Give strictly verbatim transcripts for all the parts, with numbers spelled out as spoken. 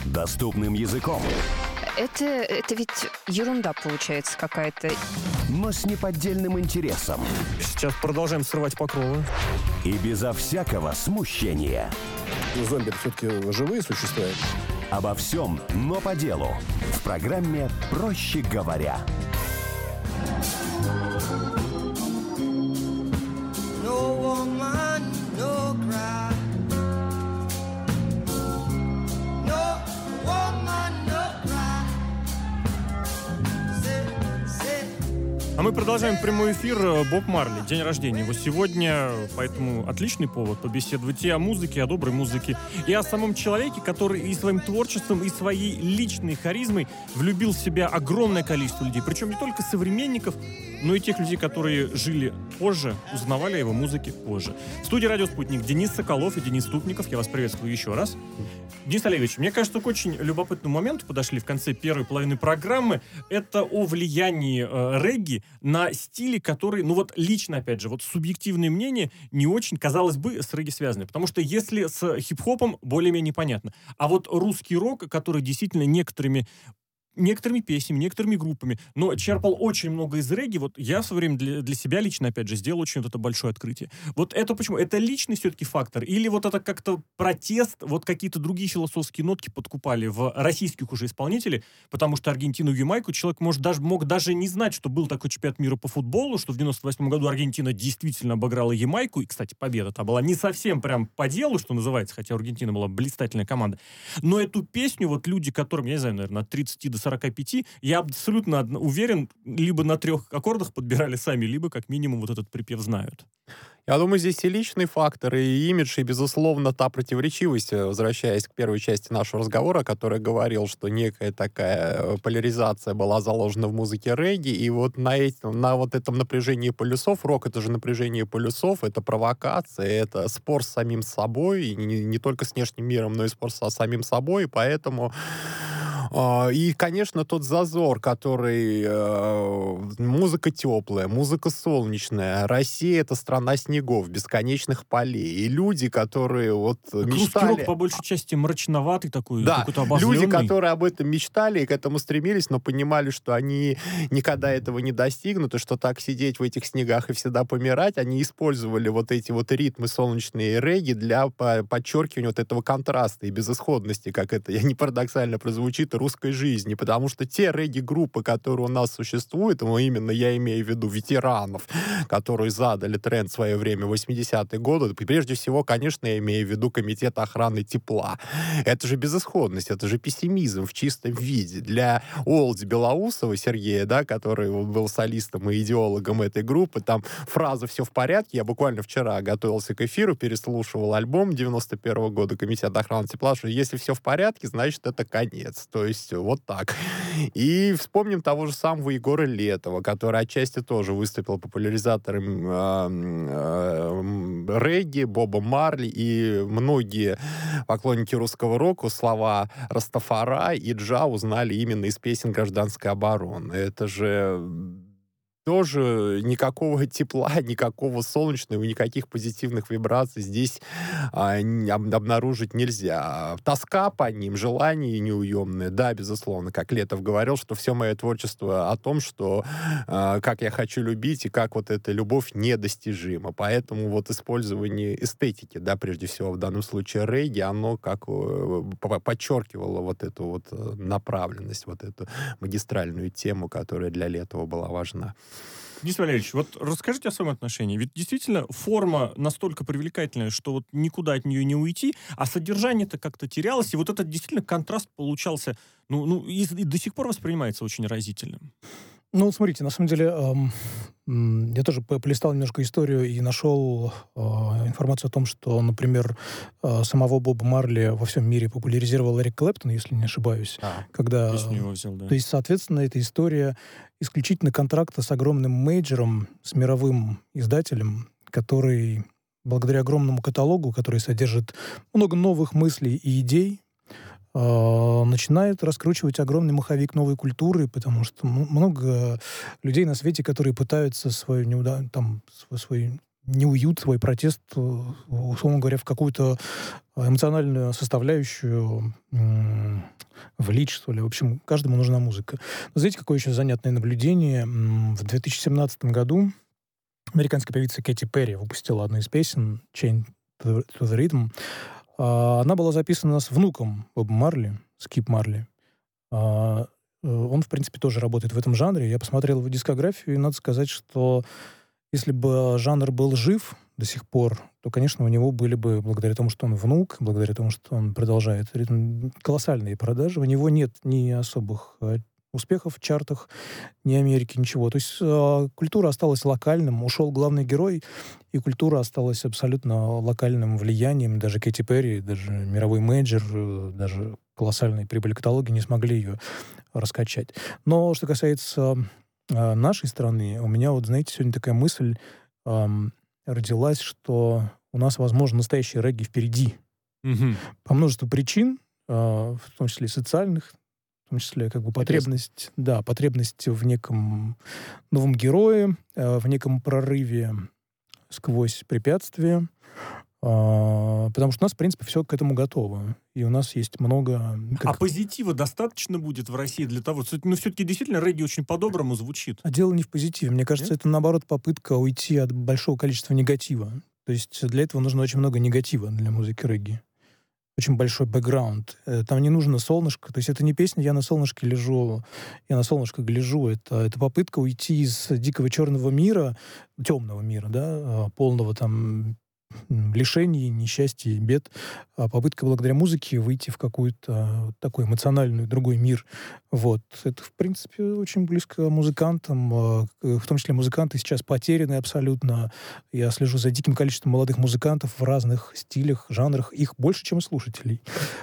доступным языком. Это, это ведь ерунда получается какая-то. Но с неподдельным интересом. Сейчас продолжаем срывать покровы. И безо всякого смущения. Зомби все-таки живые существа. Обо всем, но по делу. В программе «Проще говоря». А мы продолжаем прямой эфир. Боб Марли, день рождения его сегодня, поэтому отличный повод побеседовать и о музыке, о доброй музыке, и о самом человеке, который и своим творчеством, и своей личной харизмой влюбил в себя огромное количество людей, причем не только современников, но и тех людей, которые жили позже, узнавали о его музыке позже. В студии «Радио Спутник» Денис Соколов и Денис Ступников. Я вас приветствую еще раз. Денис Олегович, мне кажется, к очень любопытному моменту подошли в конце первой половины программы. Это о влиянии э, регги на стили, которые, ну вот лично, опять же, вот субъективное мнение, не очень, казалось бы, с регги связаны. Потому что если с хип-хопом более-менее понятно. А вот русский рок, который действительно некоторыми некоторыми песнями, некоторыми группами, но черпал очень много из регги. Вот я в свое время для, для себя лично, опять же, сделал очень вот это большое открытие. Вот это почему? Это личный все-таки фактор? Или вот это как-то протест, вот какие-то другие философские нотки подкупали в российских уже исполнителей? Потому что Аргентину и Ямайку человек может, даже, мог даже не знать, что был такой чемпионат мира по футболу, что в девяносто восьмом году Аргентина действительно обыграла Ямайку. И, кстати, победа-то была не совсем прям по делу, что называется, хотя Аргентина была блистательная команда. Но эту песню вот люди, которым, я не знаю, наверное, от тридцати до сорока пяти, я абсолютно уверен, либо на трех аккордах подбирали сами, либо как минимум вот этот припев знают. Я думаю, здесь и личный фактор, и имидж, и, безусловно, та противоречивость, возвращаясь к первой части нашего разговора, который говорил, что некая такая поляризация была заложена в музыке регги, и вот на, этим, на вот этом напряжении полюсов, рок — это же напряжение полюсов, это провокация, это спор с самим собой, и не, не только с внешним миром, но и спор со самим собой, и поэтому... И, конечно, тот зазор, который... Э, музыка теплая, музыка солнечная. Россия — это страна снегов, бесконечных полей. И люди, которые вот так мечтали... Русский рок, по большей части, мрачноватый такой, да, какой-то обозленный. Люди, которые об этом мечтали и к этому стремились, но понимали, что они никогда этого не достигнут, и что так сидеть в этих снегах и всегда помирать, они использовали вот эти вот ритмы солнечные регги для подчеркивания вот этого контраста и безысходности, как это, я не парадоксально прозвучит, русской жизни, потому что те регги-группы, которые у нас существуют, ну, именно я имею в виду ветеранов, которые задали тренд в свое время в восьмидесятые годы, прежде всего, конечно, я имею в виду Комитет охраны тепла. Это же безысходность, это же пессимизм в чистом виде. Для Олди Белоусова Сергея, да, который был солистом и идеологом этой группы, там фраза «все в порядке», я буквально вчера готовился к эфиру, переслушивал альбом девяносто первого года Комитет охраны тепла, что если все в порядке, значит, это конец. То есть вот так. И вспомним того же самого Егора Летова, который отчасти тоже выступил популяризатором э, э, регги, Боба Марли, и многие поклонники русского рока слова Растафара и Джа узнали именно из песен гражданской обороны. Это же... тоже никакого тепла, никакого солнечного, никаких позитивных вибраций здесь а, не, об, обнаружить нельзя. Тоска по ним, желание неуемное, да, безусловно, как Летов говорил, что все мое творчество о том, что а, как я хочу любить и как вот эта любовь недостижима. Поэтому вот использование эстетики, да, прежде всего в данном случае регги, оно как подчеркивало вот эту вот направленность, вот эту магистральную тему, которая для Летова была важна. Денис Валерьевич, вот расскажите о своем отношении. Ведь действительно форма настолько привлекательная, что вот никуда от нее не уйти, а содержание-то как-то терялось, и вот этот действительно контраст получался, ну, ну и, и до сих пор воспринимается очень разительным. Ну, смотрите, на самом деле, эм, м, я тоже по- полистал немножко историю и нашел э, информацию о том, что, например, э, самого Боба Марли во всем мире популяризировал Эрик Клэптон, если не ошибаюсь. А, когда, Песню его взял, да. То есть, соответственно, эта история исключительно контракта с огромным мейджором, с мировым издателем, который, благодаря огромному каталогу, который содержит много новых мыслей и идей, э, начинает раскручивать огромный маховик новой культуры, потому что м- много людей на свете, которые пытаются свою неуда... там, свой, свой неуют, свой протест, условно говоря, в какую-то эмоциональную составляющую м- влить, что ли. В общем, каждому нужна музыка. Но знаете, какое еще занятное наблюдение? В две тысячи семнадцатом году американская певица Кэти Перри выпустила одну из песен «Chain to the Rhythm». Она была записана с внуком Боба Марли, Скип Марли. Он, в принципе, тоже работает в этом жанре. Я посмотрел его дискографию, и надо сказать, что если бы жанр был жив до сих пор, то, конечно, у него были бы, благодаря тому, что он внук, благодаря тому, что он продолжает ритм, колоссальные продажи. У него нет ни особых э, успехов в чартах, ни Америки, ничего. То есть э, культура осталась локальным, ушел главный герой, и культура осталась абсолютно локальным влиянием. Даже Кэти Перри, даже мировой мейджор, э, даже колоссальные прибыли каталоги не смогли ее раскачать. Но что касается э, нашей страны, у меня, вот, знаете, сегодня такая мысль э, родилась, что у нас, возможно, настоящий регги впереди. Mm-hmm. По множеству причин, э, в том числе социальных, в том числе как бы потребность, да, потребность в неком новом герое, э, в неком прорыве сквозь препятствия. А, потому что у нас, в принципе, все к этому готово. И у нас есть много... Как... А позитива достаточно будет в России для того... Ну, все-таки действительно регги очень по-доброму звучит. А дело не в позитиве. Мне кажется, Нет? это, наоборот, попытка уйти от большого количества негатива. То есть для этого нужно очень много негатива для музыки регги. Очень большой бэкграунд. Там не нужно солнышко. То есть это не песня «Я на солнышке лежу», «Я на солнышко гляжу». Это, это попытка уйти из дикого черного мира, темного мира, да, полного там... лишений, несчастий, бед, а попытка благодаря музыке выйти в какую-то такой эмоциональный другой мир. Вот. Это, в принципе, очень близко музыкантам, в том числе музыканты сейчас потеряны абсолютно. Я слежу за диким количеством молодых музыкантов в разных стилях, жанрах. Их больше, чем слушателей.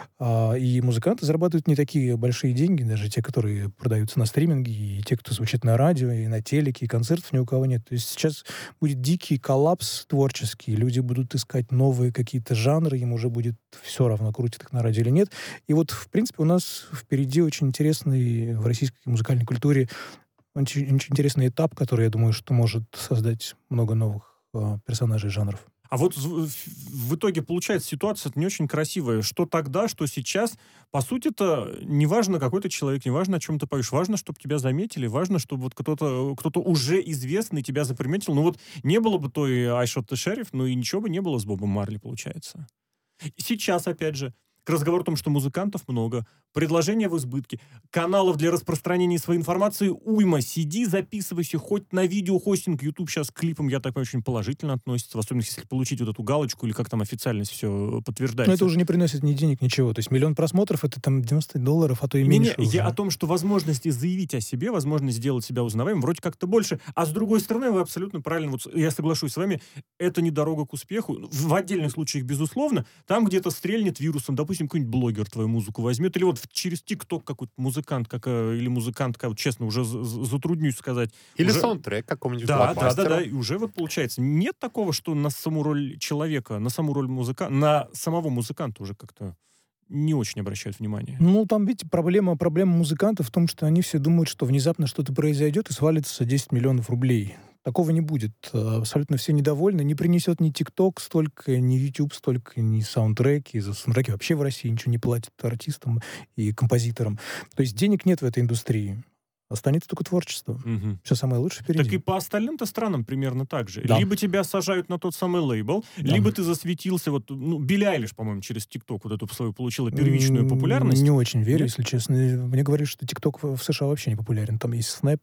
И музыканты зарабатывают не такие большие деньги, даже те, которые продаются на стриминге, и те, кто звучит на радио, и на телеке, и концертов ни у кого нет. То есть сейчас будет дикий коллапс творческий, люди будут будут искать новые какие-то жанры, им уже будет все равно, крутит их на радио или нет. И вот, в принципе, у нас впереди очень интересный в российской музыкальной культуре очень, очень интересный этап, который, я думаю, что может создать много новых э, персонажей жанров. А вот в, в итоге получается ситуация не очень красивая. Что тогда, что сейчас. По сути, это не важно, какой ты человек, не важно, о чем ты поешь. Важно, чтобы тебя заметили, важно, чтобы вот кто-то, кто-то уже известный тебя заприметил. Ну вот не было бы той I Shot the Sheriff, ну и ничего бы не было с Бобом Марли, получается. Сейчас, опять же, к разговору о том, что музыкантов много, предложения в избытке, каналов для распространения своей информации уйма. Сиди, записывайся, хоть на видеохостинг. YouTube сейчас к клипам, я так понимаю, очень положительно относится, в особенности, если получить вот эту галочку или как там официальность все подтверждается. Но это уже не приносит ни денег, ничего. То есть миллион просмотров — это там девяносто долларов, а то и не, меньше не, уже. Я о том, что возможности заявить о себе, возможность сделать себя узнаваемым вроде как-то больше. А с другой стороны, вы абсолютно правильно, вот я соглашусь с вами, это не дорога к успеху. В отдельных случаях, безусловно, там где-то стрельнет вирусом, допустим, какой-нибудь блогер твою музыку возьмет, или вот через ТикТок какой-то музыкант, как, или музыкантка, вот, честно, уже затруднюсь сказать. Или уже... саундтрек какому-нибудь да, блокбастеру. Да, да, да, и уже вот получается. Нет такого, что на саму роль человека, на саму роль музыканта, на самого музыканта уже как-то не очень обращают внимание. Ну, там, видите, проблема, проблема музыкантов в том, что они все думают, что внезапно что-то произойдет и свалится десять миллионов рублей. Такого не будет. Абсолютно все недовольны. Не принесет ни ТикТок столько, ни YouTube столько, ни саундтреки. За саундтреки вообще в России ничего не платят артистам и композиторам. То есть денег нет в этой индустрии. Останется только творчество. Угу. Все самое лучшее впереди. Так и по остальным-то странам примерно так же. Да. Либо тебя сажают на тот самый лейбл, да. Либо ты засветился. Вот, ну, Билли Айлиш, по-моему, через ТикТок вот эту свою получила первичную популярность. Не очень верю, Нет? если честно. Мне говорят, что ТикТок в США вообще не популярен. Там есть Снэп.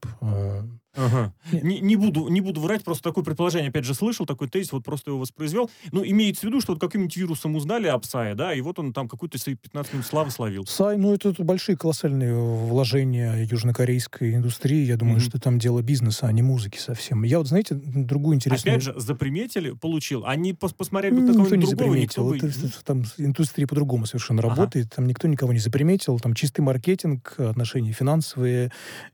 Ага. Не, не, буду, не буду врать, просто такое предположение, опять же, слышал, такой тезис, вот просто его воспроизвел. Ну, имеется в виду, что вот каким-нибудь вирусом узнали о Псае, да, и вот он там какую-то свои пятнадцать минут славы словил. Псай, ну, это, это большие колоссальные вложения южнокорейской индустрии. Я думаю, mm-hmm. что там дело бизнеса, а не музыки совсем. Я вот, знаете, другую интересную... Опять же, заприметили, получил. Они пос- посмотрели бы mm, такого никто не другого, заприметил. Никто бы... это, там индустрия по-другому совершенно ага. работает. Там никто никого не заприметил. Там чистый маркетинг, отношения финансовые,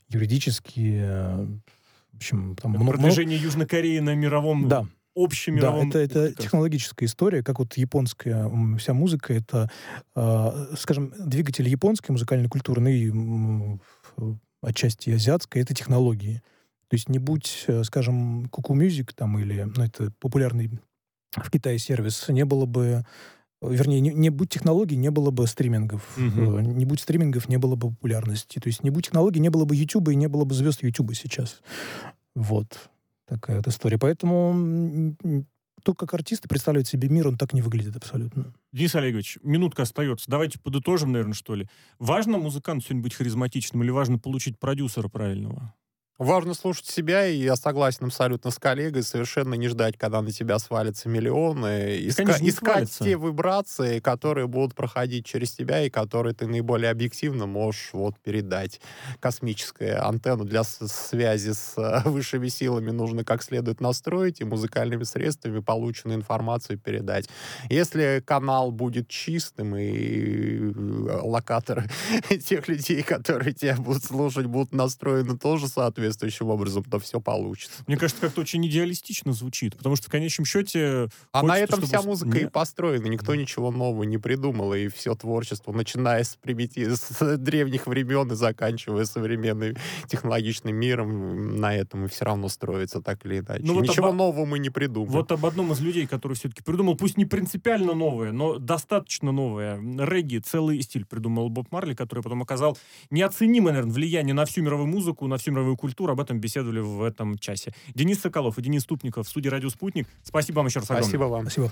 юридические... В общем, там много, продвижение много... Южной Кореи на мировом, да. общемировом... Да, это, это технологическая история, как вот японская вся музыка, это, э, скажем, двигатель японской музыкальной культуры, ну и э, отчасти азиатской, это технологии. То есть не будь, скажем, Куку Мьюзик там или, ну, это популярный в Китае сервис, не было бы Вернее, не, не будь технологий, не было бы стримингов. Мгм. Э, Не будь стримингов, не было бы популярности. То есть не будь технологий, не было бы Ютуба и не было бы звезд Ютуба сейчас. Вот такая вот история. Поэтому м, м, то, как артисты представляют себе мир, он так не выглядит абсолютно. Денис Олегович, минутка остается. Давайте подытожим, наверное, что ли. Важно музыканту сегодня быть харизматичным или важно получить продюсера правильного? Важно слушать себя, и я согласен абсолютно с коллегой, совершенно не ждать, когда на тебя свалятся миллионы, иска- они же не искать свалятся. те вибрации, которые будут проходить через тебя, и которые ты наиболее объективно можешь вот передать. Космическая антенну для с- связи с э, высшими силами нужно как следует настроить, и музыкальными средствами полученную информацию передать. Если канал будет чистым, и э, локаторы тех людей, которые тебя будут слушать, будут настроены тоже соответствующим образом, то все получится. Мне кажется, как-то очень идеалистично звучит, потому что в конечном счете... А на хочется, этом чтобы вся с- музыка и Не- построена. Никто ничего нового не придумал. И все творчество, начиная с, примити- с древних времен и заканчивая современным технологичным миром, на этом и все равно строится так или иначе. Ну вот Ничего оба- нового мы не придумали. Вот об одном из людей, который все-таки придумал, пусть не принципиально новое, но достаточно новое, регги, целый стиль придумал Боб Марли, который потом оказал неоценимое, наверное, влияние на всю мировую музыку, на всю мировую культуру. Об этом беседовали в этом часе. Денис Соколов и Денис Ступников в студии «Радио Спутник». Спасибо вам еще раз огромное. Спасибо вам. Спасибо.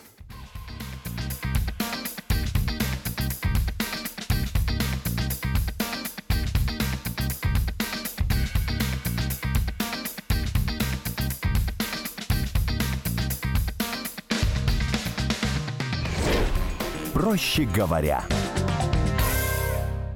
Проще говоря.